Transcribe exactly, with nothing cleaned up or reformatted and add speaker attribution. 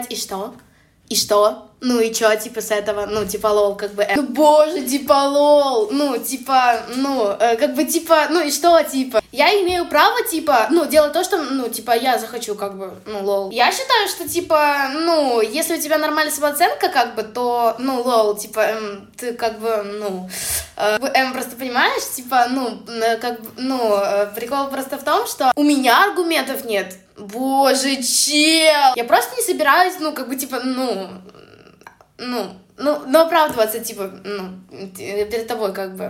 Speaker 1: И что? И что? Ну и чё, типа, с этого? Ну, типа, лол, как бы... Ну, боже, типа, лол! Ну, типа, ну, э, как бы, типа, ну и что, типа? Я имею право, типа, ну, делать то, что, ну, типа, я захочу, как бы, ну, лол. Я считаю, что, типа, ну, если у тебя нормальная самооценка, как бы, то, ну, лол, типа, эм, ты, как бы, ну... Э, эм, просто понимаешь, типа, ну, э, как бы, ну, э, прикол просто в том, что у меня аргументов нет. Боже, чел! Я просто не собираюсь, ну, как бы, типа, ну... Ну, ну, ну, оправдываться, типа, ну, перед тобой, как бы.